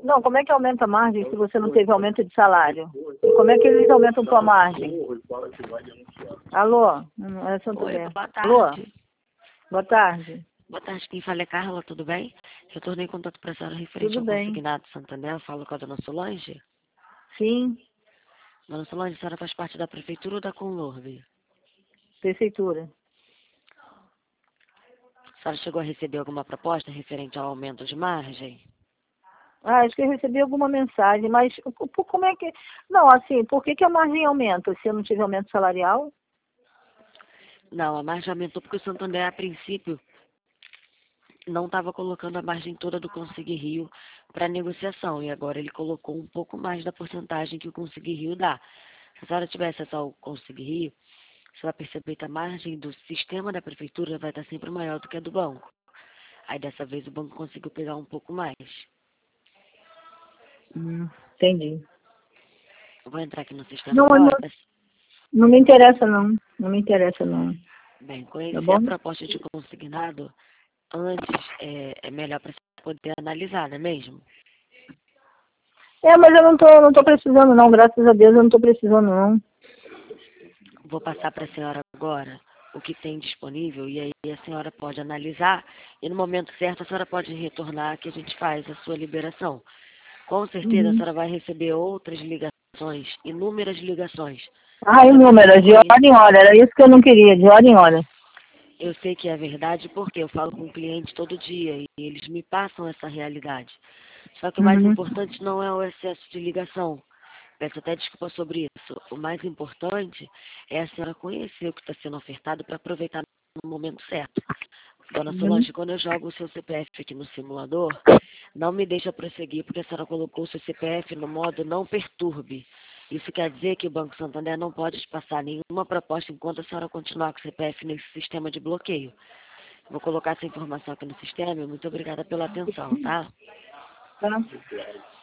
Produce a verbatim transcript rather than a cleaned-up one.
Não, como é que aumenta a margem se você não teve aumento de salário? E como é que eles aumentam tua margem? Alô? Não é Oi, Santander. boa Alô? tarde. Boa tarde. Boa tarde, quem fala é Carla, tudo bem? Retornei contato para a senhora referente Tudo ao bem. consignado Santander, eu falo com a dona Solange. Sim, Dona Solange, a senhora faz parte da prefeitura ou da Conlurb? prefeitura. A senhora chegou a receber alguma proposta referente ao aumento de margem? Ah, acho que eu recebi alguma mensagem, mas o- o- como é que... Não, assim, por que, que a margem aumenta se eu não tive aumento salarial? Não, a margem aumentou porque o Santander, a princípio, não estava colocando a margem toda do Consig Rio para negociação, e agora ele colocou um pouco mais da porcentagem que o Consig Rio dá. Se a senhora tivesse acesso ao Consig Rio, você vai perceber que a margem do sistema da prefeitura vai estar sempre maior do que a do banco. Aí dessa vez o banco conseguiu pegar um pouco mais. Hum, entendi. Eu vou entrar aqui no sistema Não, eu não, agora para não me interessa não. Não me interessa não. bem Tá conhecer bom? a proposta de consignado antes é, é melhor para você poder analisar, não é mesmo? É, mas eu não tô, não tô precisando não, graças a Deus eu não tô precisando não. Vou passar para a senhora agora o que tem disponível e aí a senhora pode analisar e no momento certo a senhora pode retornar que a gente faz a sua liberação. Com certeza a Uhum. senhora vai receber outras ligações, inúmeras ligações. Ah, Até porque inúmeras, eu de hora conheço, em hora, era isso que eu não queria, de hora em hora. eu sei que é verdade porque eu falo com o cliente todo dia e eles me passam essa realidade. Só que o mais Uhum. importante não é o excesso de ligação. Peço até desculpa sobre isso. O mais importante é a senhora conhecer o que está sendo ofertado para aproveitar no momento certo. Dona Uhum. Solange, quando eu jogo o seu C P F aqui no simulador, não me deixa prosseguir, porque a senhora colocou o seu C P F no modo não perturbe. Isso quer dizer que o Banco Santander não pode te passar nenhuma proposta enquanto a senhora continuar com o C P F nesse sistema de bloqueio. Vou colocar essa informação aqui no sistema e muito obrigada pela atenção, tá? Tá?